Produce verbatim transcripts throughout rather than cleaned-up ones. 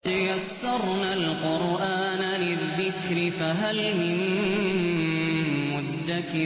يسرنا القرآن للذكر فهل من مدكر.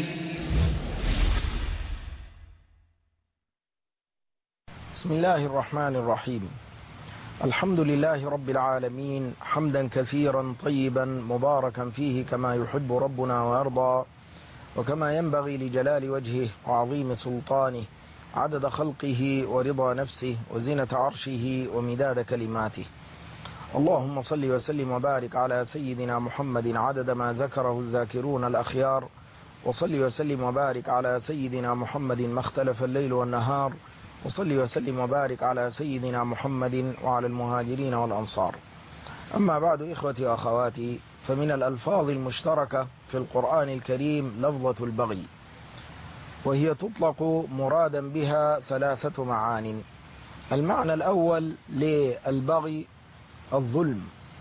بسم الله الرحمن الرحيم. الحمد لله رب العالمين، حمدا كثيرا طيبا مباركا فيه كما يحب ربنا ويرضى، وكما ينبغي لجلال وجهه وعظيم سلطانه، عدد خلقه ورضا نفسه وزنة عرشه ومداد كلماته. اللهم صل وسلم وبارك على سيدنا محمد عدد ما ذكره الذاكرون الأخيار، وصل وسلم وبارك على سيدنا محمد ما اختلف الليل والنهار، وصل وسلم وبارك على سيدنا محمد وعلى المهاجرين والأنصار. أما بعد، إخوتي وأخواتي، فمن الألفاظ المشتركة في القرآن الكريم لفظة البغي، وهي تطلق مرادا بها ثلاثة معان. المعنى الأول للبغي الظلم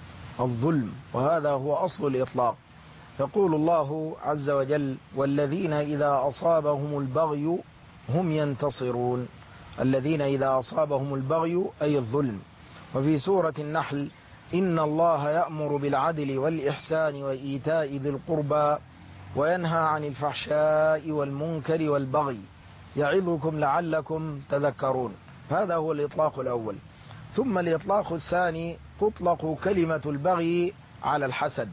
الظلم وهذا هو أصل الإطلاق. يقول الله عز وجل: والذين إذا أصابهم البغي هم ينتصرون. الذين إذا أصابهم البغي أي الظلم. وفي سورة النحل: إن الله يأمر بالعدل والإحسان وإيتاء ذي القربى وينهى عن الفحشاء والمنكر والبغي يعظكم لعلكم تذكرون. هذا هو الإطلاق الأول. ثم الإطلاق الثاني: تطلق كلمة البغي على الحسد،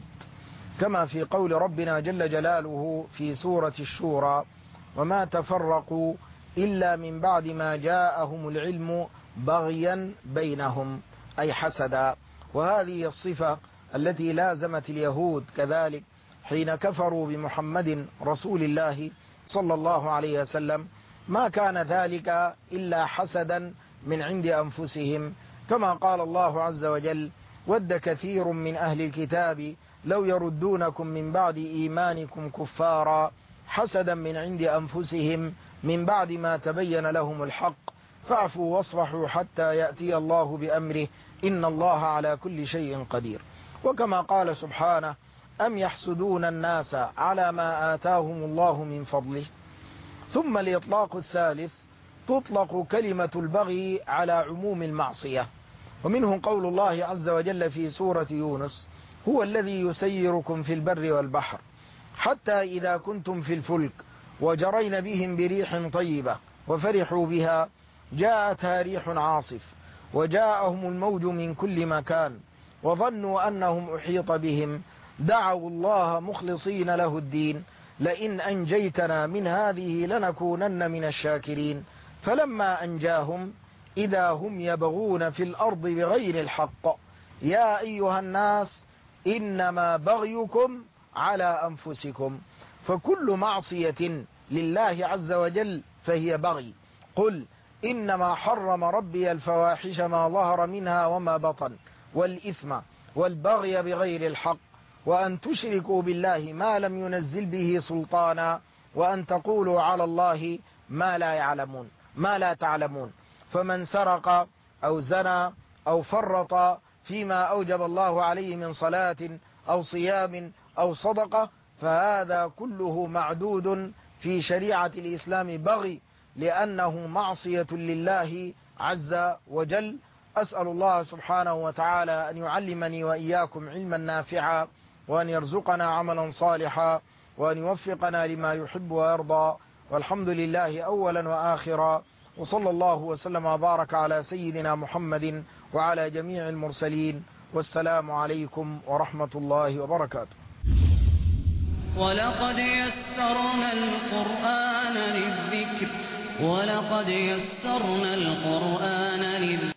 كما في قول ربنا جل جلاله في سورة الشورى: وما تفرقوا إلا من بعد ما جاءهم العلم بغيا بينهم، أي حسدا. وهذه الصفة التي لازمت اليهود كذلك حين كفروا بمحمد رسول الله صلى الله عليه وسلم، ما كان ذلك إلا حسدا من عند أنفسهم، كما قال الله عز وجل: ود كثير من أهل الكتاب لو يردونكم من بعد إيمانكم كفارا حسدا من عند أنفسهم من بعد ما تبين لهم الحق فاعفوا واصفحوا حتى يأتي الله بأمره إن الله على كل شيء قدير. وكما قال سبحانه: أم يحسدون الناس على ما آتاهم الله من فضله. ثم الإطلاق الثالث: تطلق كلمة البغي على عموم المعصية، ومنه قول الله عز وجل في سورة يونس: هو الذي يسيركم في البر والبحر حتى إذا كنتم في الفلك وجرين بهم بريح طيبة وفرحوا بها جاءتها ريح عاصف وجاءهم الموج من كل مكان وظنوا أنهم أحيط بهم دعوا الله مخلصين له الدين لئن أنجيتنا من هذه لنكونن من الشاكرين فلما أنجاهم إذا هم يبغون في الأرض بغير الحق يا أيها الناس إنما بغيكم على أنفسكم. فكل معصية لله عز وجل فهي بغي. قل إنما حرم ربي الفواحش ما ظهر منها وما بطن والإثم والبغي بغير الحق وأن تشركوا بالله ما لم ينزل به سلطانا وأن تقولوا على الله ما لا يعلمون ما لا تعلمون. فمن سرق أو زنى أو فرط فيما أوجب الله عليه من صلاة أو صيام أو صدقة فهذا كله معدود في شريعة الإسلام بغي، لأنه معصية لله عز وجل. أسأل الله سبحانه وتعالى أن يعلمني وإياكم علما نافعا، وأن يرزقنا عملا صالحا، وأن يوفقنا لما يحب ويرضى. والحمد لله أولا وآخرا، وصلى الله وسلم وبارك على سيدنا محمد وعلى جميع المرسلين، والسلام عليكم ورحمة الله وبركاته. ولقد يسرنا القرآن للذكر ولقد يسرنا القرآن للذكر